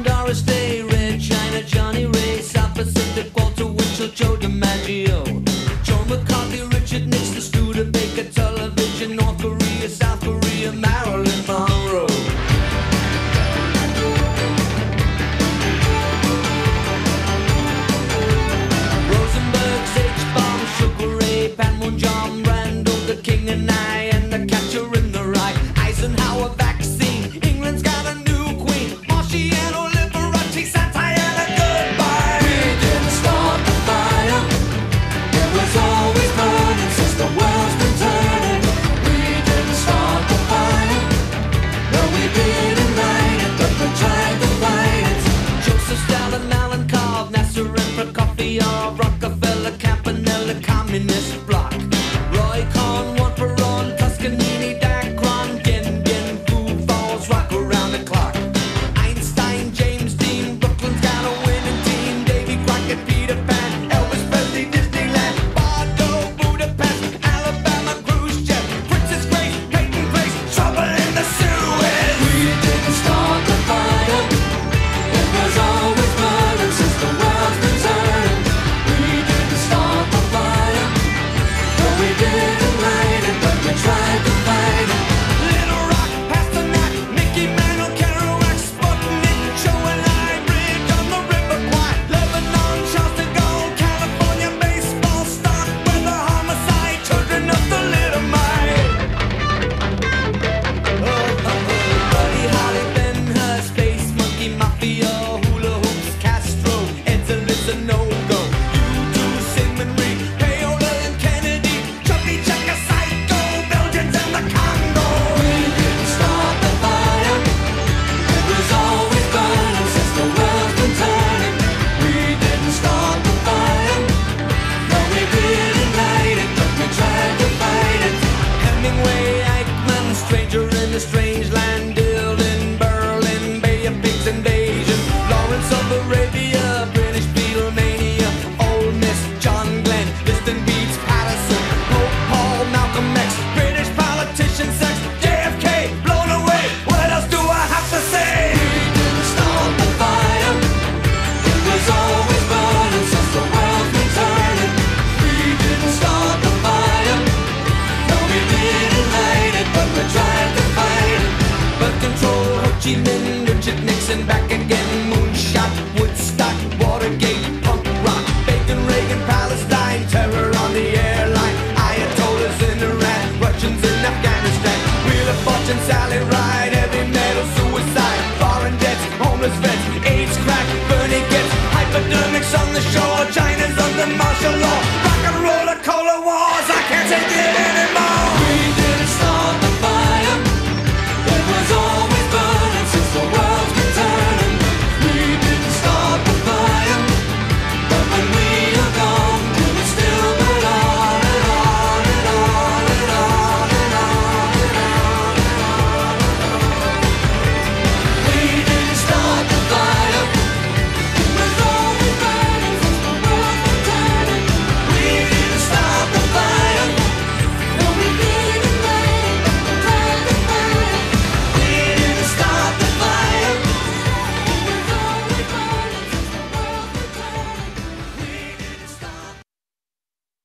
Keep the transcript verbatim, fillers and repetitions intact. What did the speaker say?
Doris Day, Red China, Johnny Ray, South Pacific, Walter Winchell, Joe DiMaggio, Joe McCarthy, Richard Nixon, Studebaker, television, North Korea, South Korea, Marilyn Monroe. Rosenberg, H-Bomb, Sugar Ray, Panmun Jom, Randall, the King and I, and the Catcher in the Rye, Eisenhower vaccine, England's got a new queen, Marciano, Liberace, Santayana, goodbye. We didn't start the fire. It was always burning since the world's been turning. We didn't start the fire. No, we didn't light it, but we tried to fight it. Joseph Stalin, Alan Cobb, Nasser and Prokofiev, Rockefeller, Campanella, Communist Bloc, Roy Cohn, one for all, Toscanini, Dacron, Gen Gen, Foo Falls, rock around the clock. Einstein, James Dean, Brooklyn's got a winning team, Davy Crockett, Peter Pan, Elvis Presley, Disneyland, Bardo, Budapest, Alabama, Khrushchev, Princess Grace, Peyton Place, trouble in the Suez. We didn't start the fire. It was always burning since the world's been turning. We didn't start the fire. No, we didn't light it, but we tried to fight it. Little Rock, Pasternak, Mickey Mantle, Kerouac, Sputnik, Joe and I, Bridge on the River Kwai, Lebanon, Charleston Gold, California, baseball, stock, weather, homicide, children of the little mite. Oh, oh, oh, Buddy Holly, Ben Hur, Space Monkey, Mafia, Hula Hoops, Castro, Ed's a no-go. You two, Sigmund Reed, Paola and Kennedy, Chubby Checker, Psycho, Belgians and the Congo. We didn't start the fire. It was always burning since the world's been turning. We didn't start the fire. No, we didn't light it, but we tried to fight it. Hemingway, Eichmann, Stranger in a Strange Land, Dylan, Berlin, Bay of Pigs invasion, Lawrence of Arabia, British Beatlemania, Ole Miss, John Glenn, Liston Beats, Patterson, Pope Paul, Malcolm X, British politician, sex, J F K, blown away. What else do I have to say? We didn't start the fire. It was always burning since the world's been turning. We didn't start the fire. No, we didn't light it, but we tried to fight it. Birth control, Ho Chi Minh, Richard Nixon, back again, moonshot, Woodstock, Watergate, punk rock, Bacon, Reagan, Palestine, terror on the airline, Ayatollahs in Iran, Russians in Afghanistan, Wheel of Fortune, Sally Ride, heavy metal, suicide, foreign debts, homeless vets,